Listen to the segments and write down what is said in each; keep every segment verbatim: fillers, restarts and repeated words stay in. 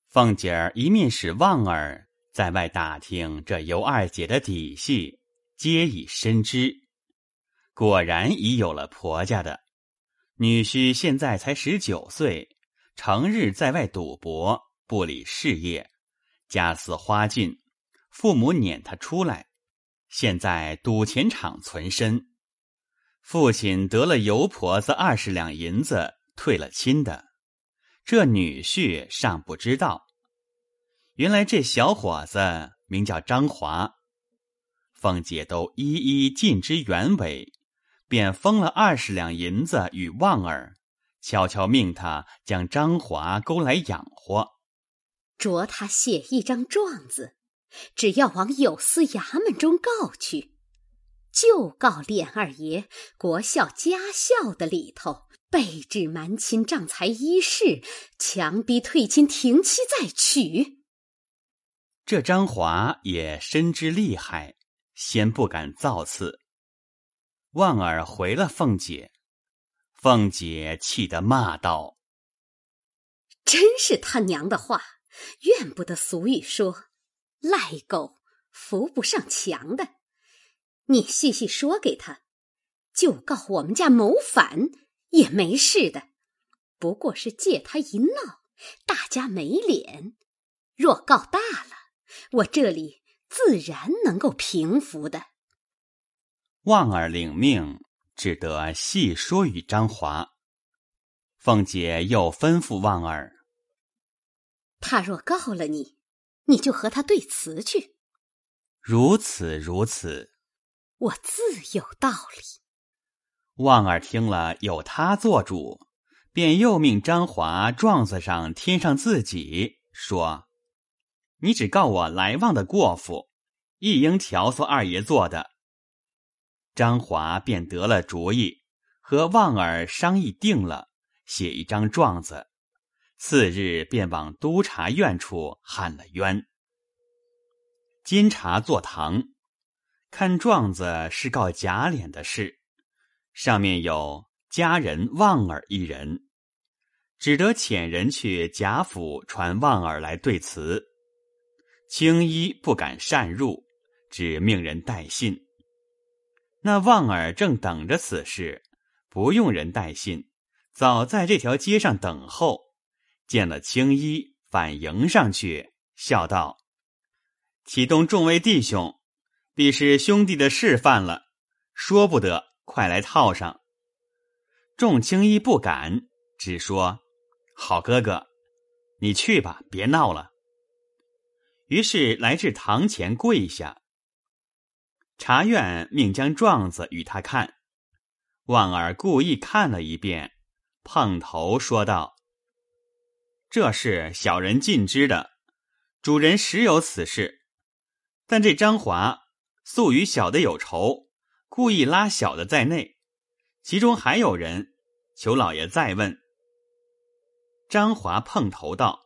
凤姐儿一面使旺儿在外打听这尤二姐的底细，皆已深知。果然已有了婆家的女婿，现在才十九岁，成日在外赌博，不理事业，家似花尽，父母撵他出来，现在赌钱场存身。父亲得了尤婆子二十两银子，退了亲的，这女婿尚不知道。原来这小伙子名叫张华，凤姐都一一尽知原委，便封了二十两银子与旺儿，悄悄命他将张华勾来养活， 着他写一张状子，只要往有司衙门中告去，就告琏二爷国孝家孝的里头被指瞒亲仗财一事，强逼退亲停妻再娶。 这张华也深知厉害，先不敢造次。旺儿回了凤姐，凤姐气得骂道： 真是他娘的话，怨不得俗语说赖狗扶不上墙的。你细细说给他，就告我们家谋反也没事的，不过是借他一闹，大家没脸。若告大了，我这里自然能够平服的。 旺儿领命，只得细说与张华。凤姐又吩咐旺儿： 他若告了你，你就和他对词去。 如此如此， 我自有道理。 旺儿听了有他做主，便又命张华状子上添上自己，说：你只告我来旺的过父，一应调唆二爷做的。张华便得了主意，和旺儿商议定了，写一张状子，次日便往督察院处喊了冤。监察坐堂，看状子是告贾琏的事，上面有家人旺儿一人，只得遣人去贾府传旺儿来对词。青衣不敢擅入，只命人带信。那旺儿正等着此事，不用人带信，早在这条街上等候，见了青衣，反迎上去，笑道：启东众位弟兄，必是兄弟的事犯了，说不得，快来套上。众青衣不敢，只说：好哥哥，你去吧，别闹了。于是来至堂前跪下。察院命将状子与他看，旺儿故意看了一遍，碰头说道：这是小人尽知的，主人实有此事，但这张华素与小的有仇，故意拉小的在内，其中还有人，求老爷再问。张华碰头道：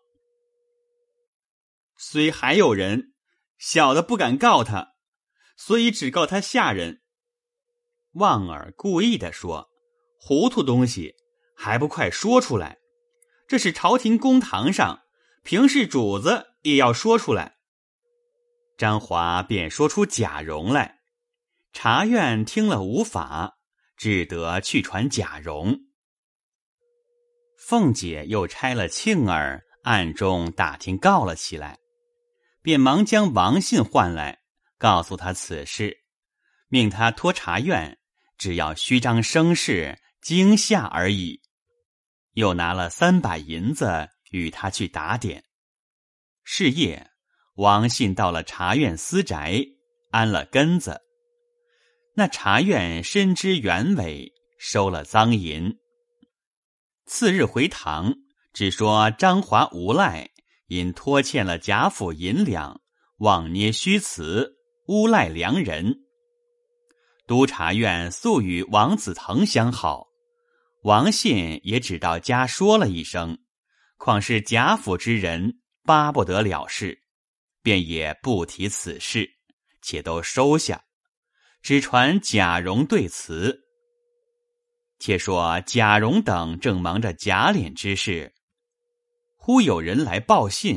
虽还有人，小的不敢告他，所以只告他下人。旺儿故意地说：糊涂东西，还不快说出来，这是朝廷公堂上，平是主子也要说出来。张华便说出贾蓉来，察院听了无法，只得去传贾蓉。凤姐又差了庆儿暗中打听告了起来，便忙将王信唤来，告诉他此事，命他托察院，只要虚张声势惊吓而已。又拿了三百银子与他去打点。是夜，王信到了察院私宅，安了根子。那察院深知原委，收了赃银。次日回堂，只说张华无赖，因拖欠了贾府银两，妄捏虚词，诬赖良人。督察院素与王子腾相好，王信也只到家说了一声，况是贾府之人，巴不得了事，便也不提此事，且都收下，只传贾蓉对词。且说贾蓉等正忙着贾琏之事，忽有人来报信，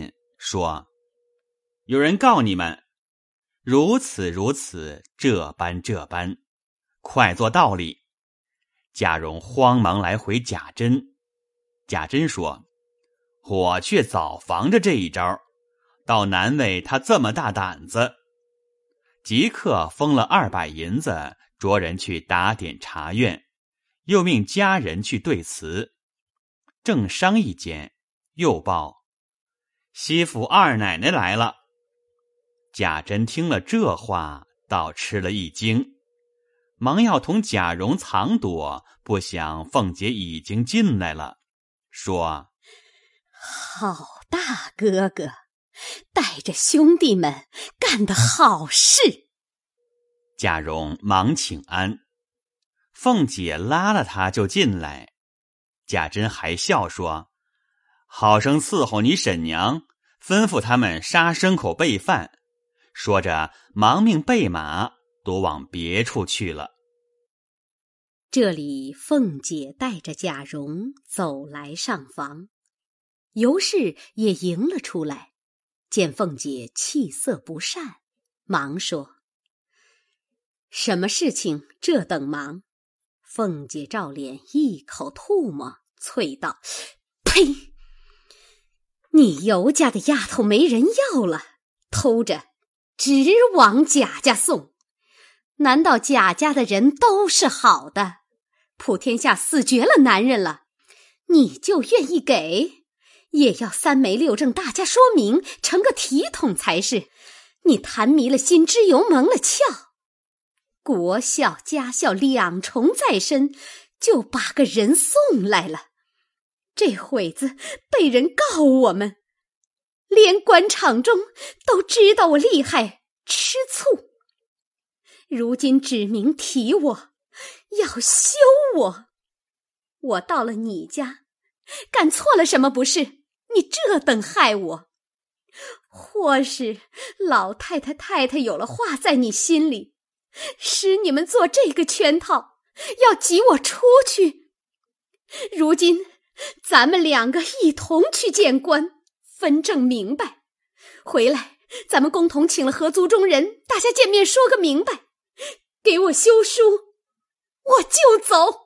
说：“有人告你们，如此如此，这般这般，快做道理。”贾蓉慌忙来回贾珍。贾珍说：“我却早防着这一招，倒难为他这么大胆子。”即刻封了二百银子，着人去打点茶院，又命家人去对词。正商议间，又报西府二奶奶来了。贾珍听了这话，倒吃了一惊，忙要同贾蓉藏躲，不想凤姐已经进来了，说：“ 好大哥哥，带着兄弟们干的好事。” 贾蓉忙请安，凤姐拉了他就进来。贾珍还笑说：“好生伺候你婶娘，吩咐他们杀牲口备饭。”说着忙命备马，都往别处去了。 这里凤姐带着贾蓉走来上房，尤氏也迎了出来，见凤姐气色不善，忙说：“什么事情这等忙？”凤姐照脸一口吐沫，啐道：“呸！你尤家的丫头没人要了，偷着直往贾家送。难道贾家的人都是好的？普天下死绝了男人了，你就愿意给？也要三媒六证大家说明，成个体统才是。你弹迷了心，脂油蒙了窍，国孝家孝两重在身，就把个人送来了。这会子被人告我们，连官场中都知道我厉害，吃醋。如今指名提我，要休我。我到了你家，干错了什么不是？你这等害我。或是老太太太太有了话在你心里，使你们做这个圈套，要挤我出去。如今咱们两个一同去见官，分证明白。回来咱们共同请了合族中人，大家见面说个明白，给我休书，我就走。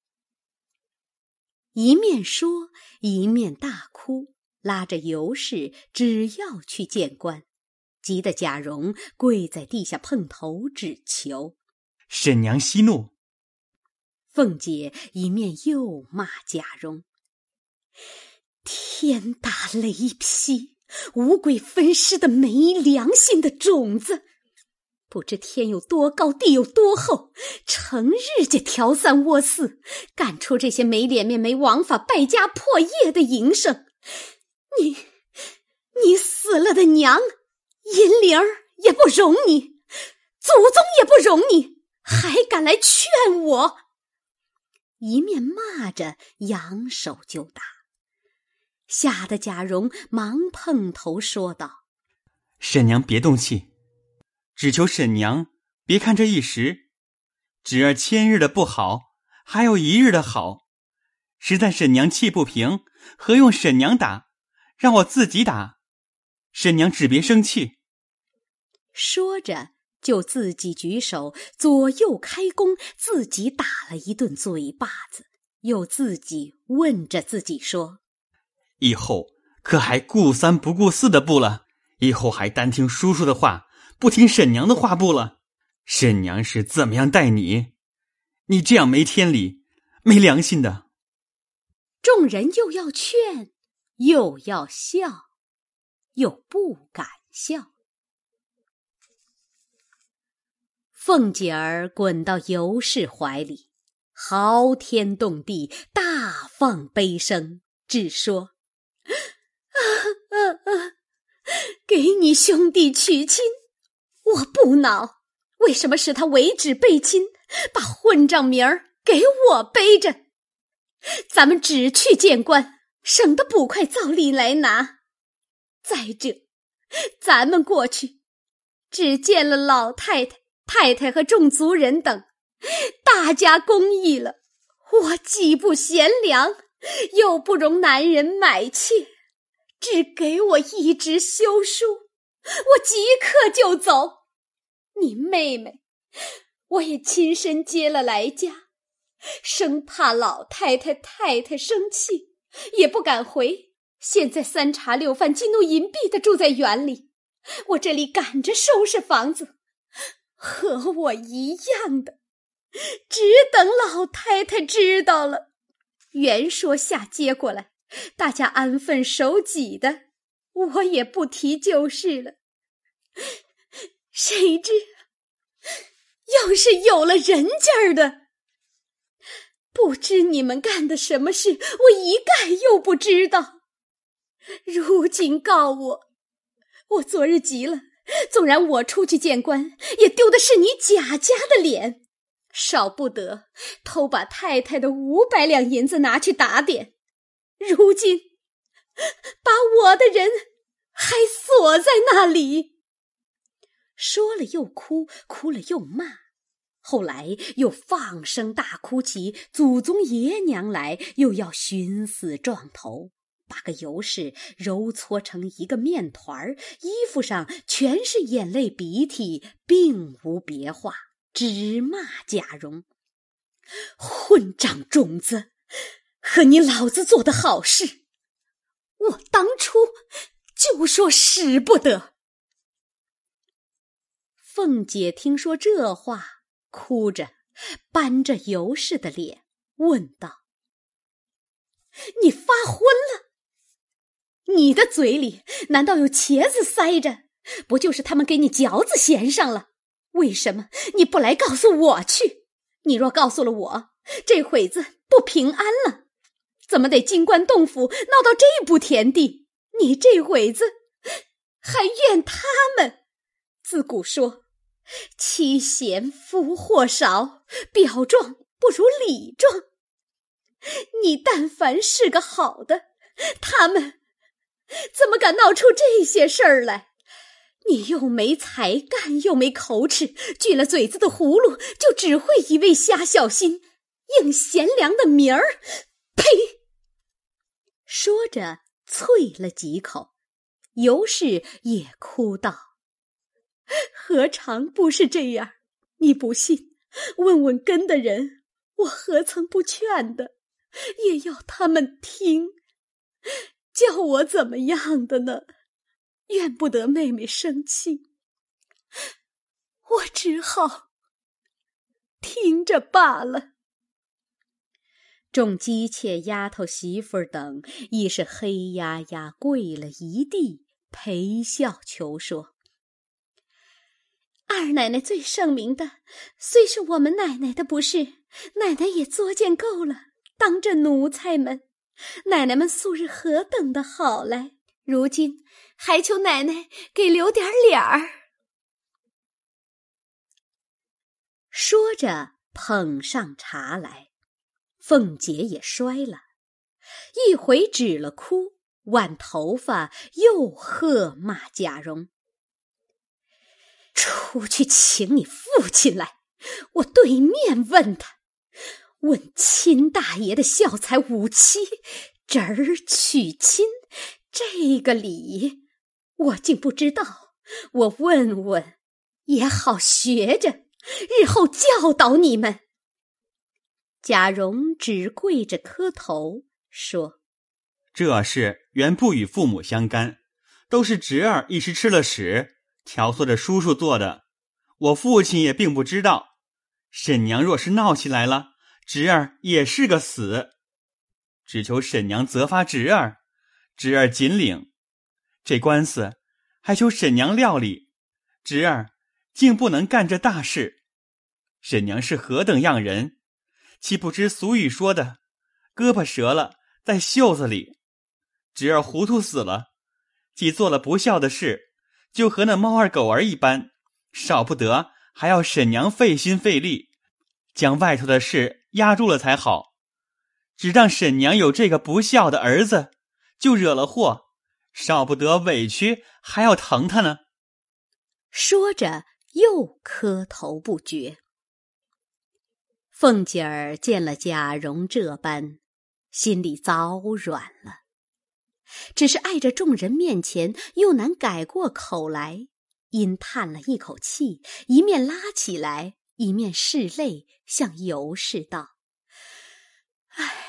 一面说一面大哭，拉着尤氏只要去见官，急得贾蓉跪在地下碰头只求：“ 婶娘息怒。” 凤姐一面又骂贾蓉：“天打雷劈，五鬼分尸的没良心的种子！不知天有多高，地有多厚，成日家调三窝四，干出这些没脸面、没王法、败家破业的营生。你，你死了的娘，银铃儿也不容你，祖宗也不容你，还敢来劝我！”一面骂着，扬手就打，吓得贾蓉忙碰头说道：“ 婶娘别动气，只求婶娘别看这一时，侄儿千日的不好，还有一日的好。实在婶娘气不平，何用婶娘打？让我自己打。婶娘只别生气。” 说着就自己举手左右开弓，自己打了一顿嘴巴子，又自己问着自己说：“ 以后可还顾三不顾四的不了？以后还单听叔叔的话，不听婶娘的话不了？婶娘是怎么样待你？你这样没天理，没良心的。” 众人又要劝，又要笑，又不敢笑。凤姐儿滚到尤氏怀里，嚎天动地，大放悲声，只说：“啊啊啊！给你兄弟娶亲，我不恼，为什么使他为止背亲，把混账名儿给我背着？咱们只去见官，省得捕快造例来拿。再者，咱们过去只见了老太太、太太和众族人等，大家公议了，我既不贤良，又不容男人买妾， 只给我一纸休书，我即刻就走。你妹妹，我也亲身接了来家，生怕老太太太太生气，也不敢回。现在三茶六饭、金奴银币的住在园里，我这里赶着收拾房子，和我一样的，只等老太太知道了，原说下接过来，大家安分守己的，我也不提旧事了。谁知要是有了人家儿的，不知你们干的什么事，我一概又不知道。如今告我，我昨日急了，纵然我出去见官，也丢的是你贾家的脸，少不得偷把太太的五百两银子拿去打点。如今把我的人还锁在那里。说了又哭，哭了又骂，后来又放声大哭起祖宗爷娘来，又要寻死撞头，把个尤氏揉搓成一个面团，衣服上全是眼泪鼻涕，并无别话，只骂贾蓉：混账种子，和你老子做的好事，我当初就说使不得。凤姐听说这话，哭着扳着尤氏的脸，问道：你发昏了？你的嘴里难道有茄子塞着？不就是他们给你嚼子衔上了？为什么你不来告诉我去？你若告诉了我，这会子不平安了，怎么得金冠洞府闹到这步田地？你这会子还怨他们？自古说妻贤夫祸少，表状不如里状。你但凡是个好的，他们怎么敢闹出这些事儿来？你又没才干，又没口齿，锯了嘴子的葫芦，就只会一味瞎小心，应贤良的名儿。呸！说着啐了几口，尤氏也哭道：何尝不是这样？你不信，问问跟的人，我何曾不劝的？也要他们听，叫我怎么样的呢？怨不得妹妹生气，我只好听着罢了。众姬妾、丫头、媳妇等亦是黑压压跪了一地，陪笑求说：二奶奶最圣明的，虽是我们奶奶的不是，奶奶也作践够了，当着奴才们，奶奶们素日何等的好来，如今还求奶奶给留点脸儿。说着捧上茶来，凤姐也摔了，一回止了哭，挽头发又喝骂贾蓉：出去请你父亲来，我对面问他，问亲大爷的孝才五妻，侄儿娶亲，这个理我竟不知道，我问问也好学着，日后教导你们。贾蓉只跪着磕头说： 这事原不与父母相干，都是侄儿一时吃了屎，挑唆着叔叔做的，我父亲也并不知道。沈娘若是闹起来了，侄儿也是个死，只求沈娘责罚侄儿，侄儿谨领。这官司还求沈娘料理，侄儿竟不能干这大事。沈娘是何等样人，岂不知俗语说的，胳膊折了在袖子里。侄儿糊涂死了，既做了不孝的事，就和那猫儿狗儿一般，少不得还要沈娘费心费力，将外头的事压住了才好。只当沈娘有这个不孝的儿子，就惹了祸，少不得委屈还要疼他呢。 说着又磕头不绝。凤姐儿见了贾蓉这般，心里早软了， 只是碍着众人面前，又难改过口来，因叹了一口气，一面拉起来，一面拭泪，向尤氏道：“唉，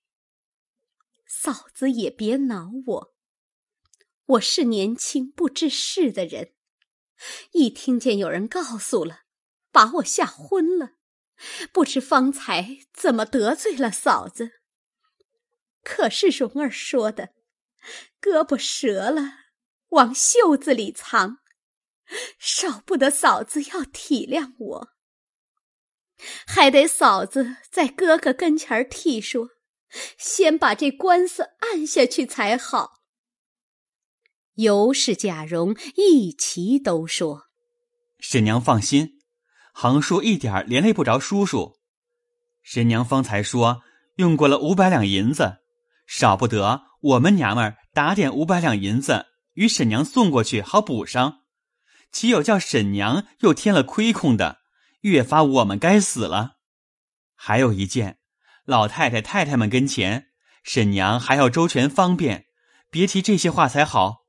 嫂子也别恼我，我是年轻不知事的人，一听见有人告诉了，把我吓昏了，不知方才怎么得罪了嫂子。可是蓉儿说的，胳膊折了，往袖子里藏，少不得嫂子要体谅我，还得嫂子在哥哥跟前替说，先把这官司按下去才好。”尤氏、贾蓉一齐都说：“ 婶娘放心，行叔一点连累不着叔叔。婶娘方才说用过了五百两银子，少不得我们娘们儿打点五百两银子与婶娘送过去，好补上。岂有叫婶娘又添了亏空的，越发我们该死了。还有一件，老太太太太们跟前，婶娘还要周全方便，别提这些话才好。”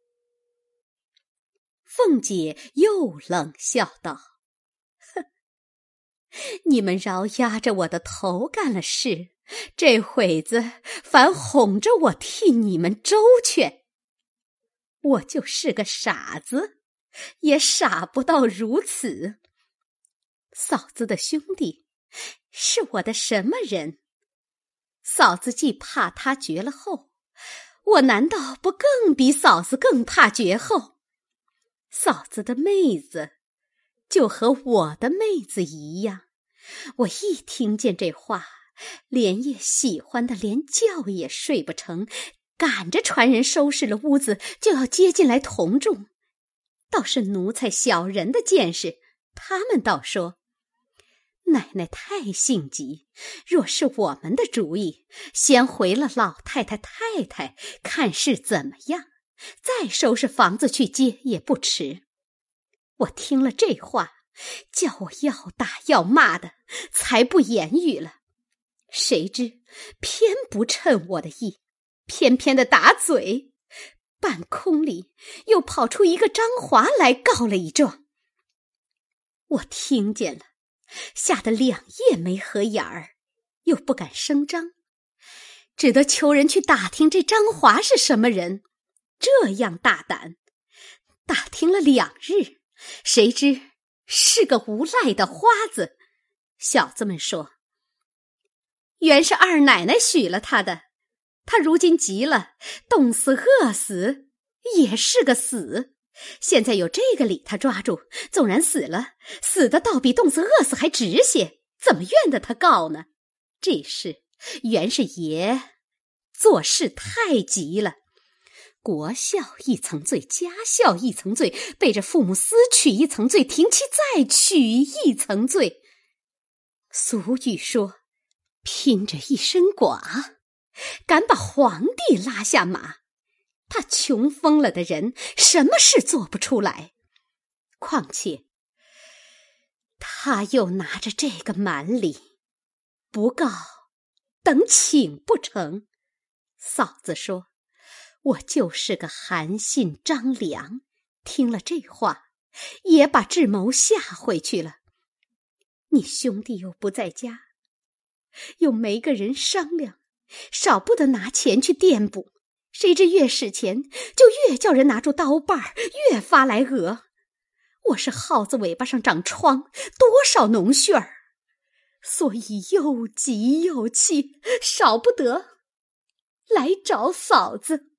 凤姐又冷笑道：“哼，你们饶压着我的头干了事，这会子反哄着我替你们周全。我就是个傻子，也傻不到如此。嫂子的兄弟是我的什么人？嫂子既怕他绝了后，我难道不更比嫂子更怕绝后？嫂子的妹子就和我的妹子一样，我一听见这话，连夜喜欢的连觉也睡不成，赶着传人收拾了屋子，就要接进来同住。倒是奴才小人的见识，他们倒说奶奶太性急，若是我们的主意，先回了老太太太太，看是怎么样，再收拾房子去接也不迟。我听了这话，叫我要打要骂的，才不言语了。谁知偏不趁我的意，偏偏的打嘴，半空里又跑出一个张华来告了一状。我听见了，吓得两夜没合眼儿，又不敢声张，只得求人去打听这张华是什么人。这样大胆，打听了两日，谁知是个无赖的花子。小子们说，原是二奶奶许了他的，他如今急了，冻死饿死也是个死。现在有这个理他抓住，纵然死了，死的倒比冻死饿死还值些，怎么怨得他告呢？这事原是爷做事太急了，国孝一层罪，家孝一层罪，背着父母私娶一层罪，停妻再娶一层罪。俗语说，拼着一身剐，敢把皇帝拉下马。他穷疯了的人，什么事做不出来？况且他又拿着这个满礼，不告等请不成。嫂子说，我就是个韩信张良，听了这话，也把智谋吓回去了。你兄弟又不在家，又没个人商量，少不得拿钱去垫补，谁知越使钱，就越叫人拿出刀把儿，越发来讹。我是耗子尾巴上长疮，多少脓血儿，所以又急又气，少不得来找嫂子。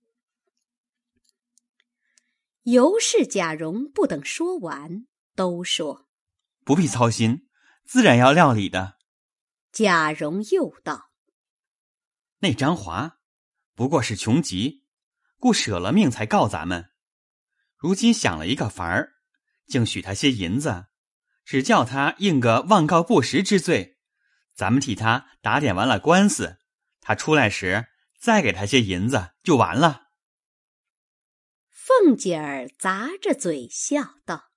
尤氏、贾蓉不等说完，都说不必操心，自然要料理的。 贾蓉又道， 那张华不过是穷急，故舍了命才告咱们。如今想了一个法儿，竟许他些银子，只叫他应个妄告不实之罪。咱们替他打点完了官司，他出来时再给他些银子就完了。 凤姐儿咂着嘴笑道，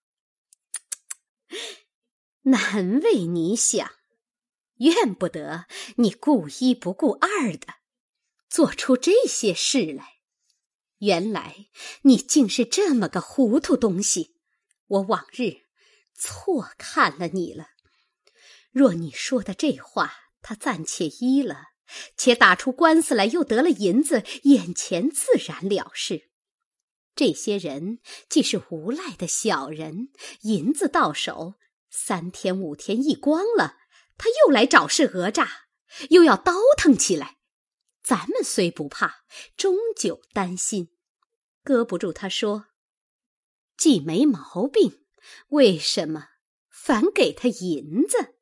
难为你想，怨不得你顾一不顾二的做出这些事来。 原来你竟是这么个糊涂东西，我往日错看了你了。若你说的这话他暂且依了，且打出官司来又得了银子，眼前自然了事。这些人既是无赖的小人，银子到手，三天五天一光了，他又来找事讹诈，又要倒腾起来。咱们虽不怕，终究担心。搁不住他说，既没毛病，为什么反给他银子？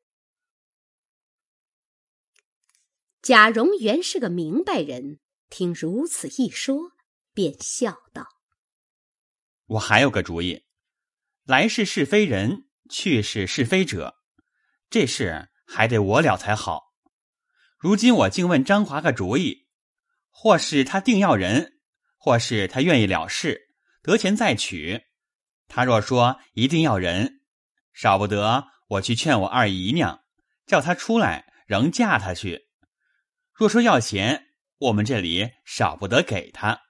贾蓉原是个明白人，听如此一说，便笑道： 我还有个主意，来世是非人，去世是非者，这事还得我了才好。如今我竟问张华个主意，或是他定要人，或是他愿意了事，得钱再娶。他若说一定要人，少不得我去劝我二姨娘，叫他出来仍嫁他去。若说要钱，我们这里少不得给他。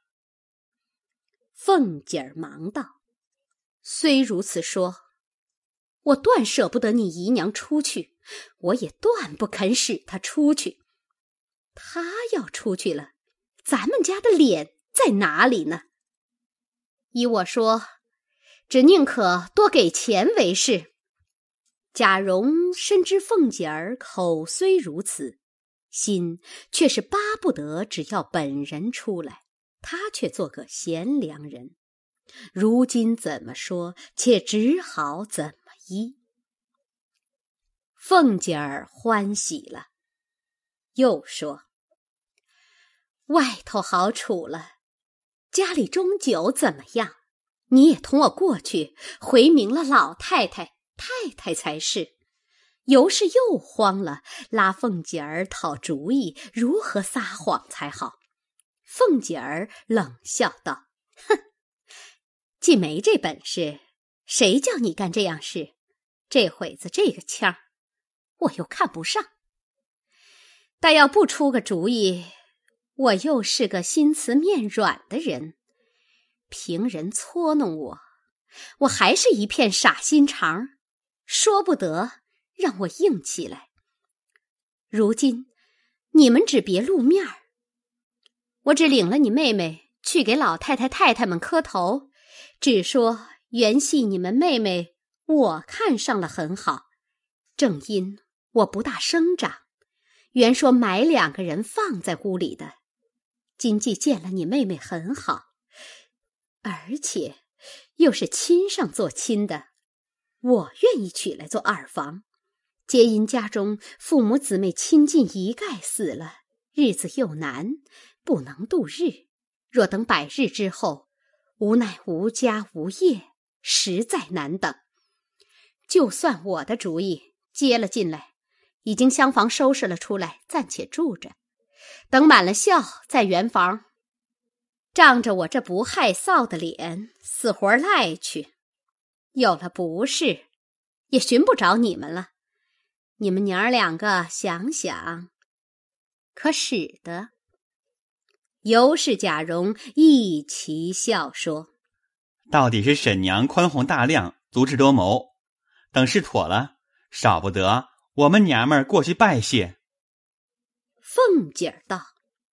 凤姐儿忙道：虽如此说，我断舍不得你姨娘出去，我也断不肯使她出去。她要出去了，咱们家的脸在哪里呢？依我说，只宁可多给钱为是。贾蓉深知凤姐儿口虽如此，心却是巴不得只要本人出来，他却做个贤良人。如今怎么说，且只好怎么依。凤姐儿欢喜了，又说：外头好处了，家里中酒怎么样？你也同我过去回明了老太太太太才是。尤氏又慌了，拉凤姐儿讨主意，如何撒谎才好。凤姐儿冷笑道：哼，既没这本事，谁叫你干这样事？这会子这个腔儿，我又看不上。但要不出个主意，我又是个心慈面软的人，凭人搓弄我，我还是一片傻心肠，说不得让我硬起来。如今你们只别露面儿，我只领了你妹妹去给老太太太太们磕头，只说原系你们妹妹我看上了很好，正因我不大生长，原说买两个人放在屋里的，今既见了你妹妹很好，而且又是亲上做亲的，我愿意娶来做二房。皆因家中父母姊妹亲近一概死了，日子又难，不能度日。若等百日之后，无奈无家无业，实在难等。就算我的主意接了进来，已经厢房收拾了出来，暂且住着，等满了孝再圆房。仗着我这不害臊的脸，死活赖去，有了不是，也寻不着你们了。你们娘儿两个想想，可使得？尤氏、贾蓉一齐笑说： 到底是沈娘宽宏大量，足智多谋，等事妥了，少不得我们娘们儿过去拜谢。 凤姐儿道：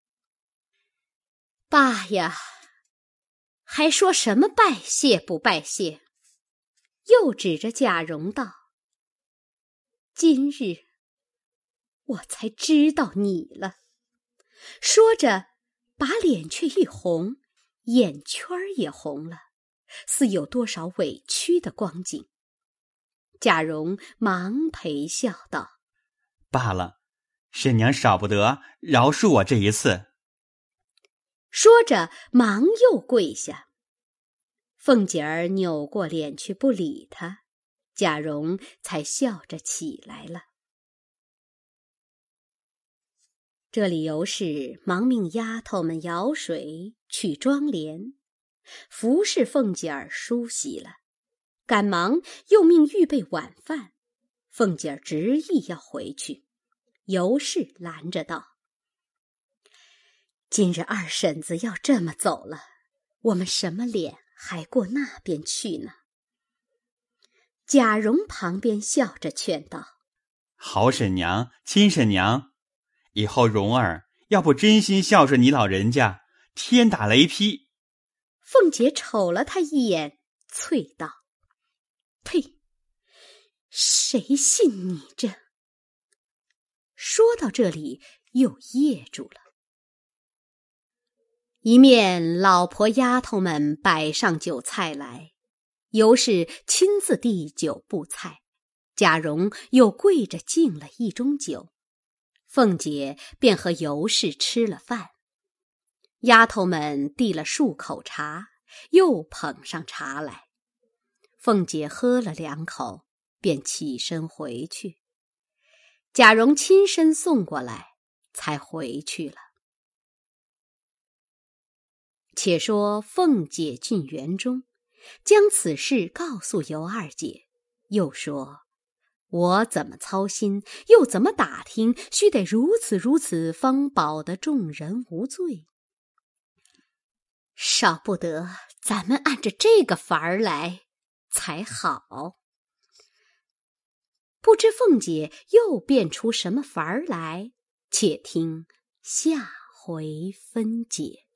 爸呀，还说什么拜谢不拜谢？又指着贾蓉道：今日我才知道你了。说着把脸却一红，眼圈也红了，似有多少委屈的光景。贾蓉忙陪笑道： 罢了，沈娘少不得饶恕我这一次。 说着忙又跪下。凤姐儿扭过脸去不理他，贾蓉才笑着起来了。这里尤氏忙命丫头们舀水取妆帘，服侍凤姐儿梳洗了，赶忙又命预备晚饭。凤姐儿执意要回去，尤氏拦着道：今日二婶子要这么走了， 我们什么脸还过那边去呢？贾蓉旁边笑着劝道： 好婶娘，亲婶娘，以后蓉儿要不真心孝顺你老人家，天打雷劈。 凤姐瞅了他一眼，啐道：呸！谁信你这？说到这里又噎住了。一面老婆丫头们摆上酒菜来，尤氏亲自递酒布菜，贾蓉又跪着敬了一盅酒，凤姐便和尤氏吃了饭。丫头们递了数口茶，又捧上茶来。凤姐喝了两口，便起身回去。贾蓉亲身送过来，才回去了。且说凤姐进园中，将此事告诉尤二姐，又说：我怎么操心，又怎么打听，须得如此如此，方保得众人无罪。少不得咱们按着这个法儿来才好。不知凤姐又变出什么法儿来，且听下回分解。